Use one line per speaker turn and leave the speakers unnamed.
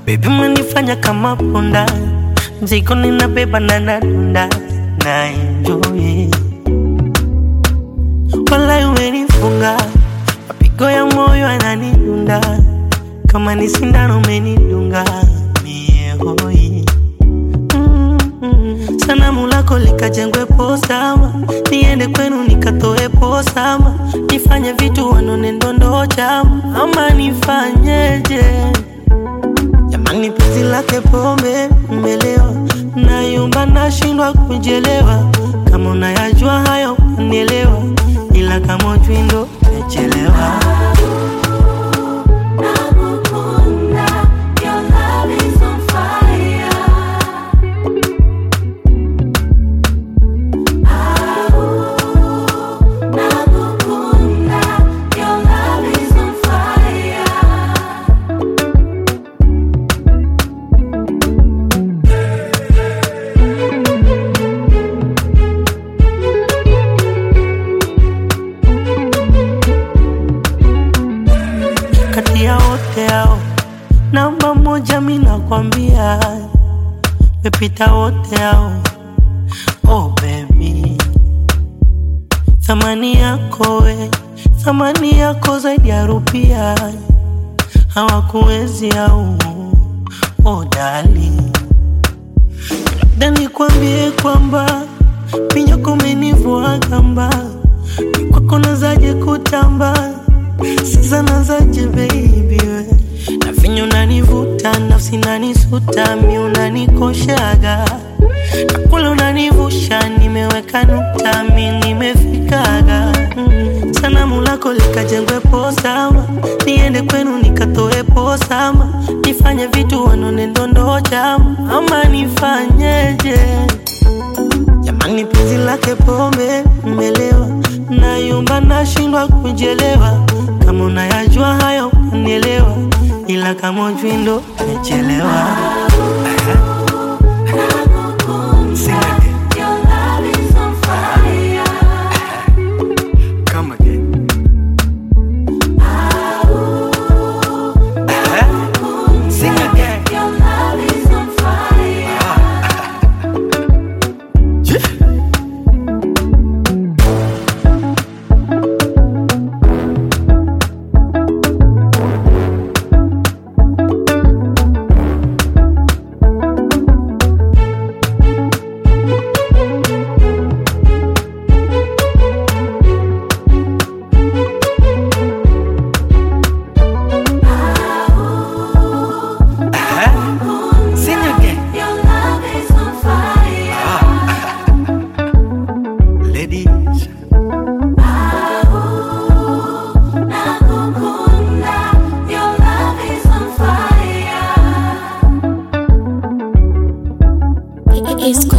Baby umenifanya kama punda, mzigo ninabeba na nadunda, na enjoy. Walai umenifunga, mapigo ya moyo yananidunda, kama ni sindano umenidunga, mie hoi. Sanamu lako likajengwe posama, niende kwenu nikatoe posama, nifanye vitu wanone ndondo chama, ama nifanyeje? Jamani penzi lake pombe mmelewa, nayumba nashindwa kujelewa, kama unayajua hayo unielewa, ila kama ujui ndo umechelewa. Kati ya wote hao, namba moja mina kwambia, mepita wote hao. Oh baby, thamani yako we, thamani yako zaidi ya rupia, hawakuwezi hao. Oh darling, labda nikwambie kwamba minyoko umenivua gamba, kwako nazaje kutamba, sasa nazaje baby we, na vinyo unanivuta, nafsi inanisuta, mi unanikoshaga, na kule unanivusha, nimeweka nukta, mi nimefikaga. Sanamu lako likajengwe posama, niende kwenu nikatoe posama, nifanye vitu wanone ndondo chama, ama nifanyeje? Jamani penzi lake pombe mmelewa, nayumba nashindwa kujelewa, kama unayajua hayo unielewa, ila kama ujui ndo umechelewa.
It's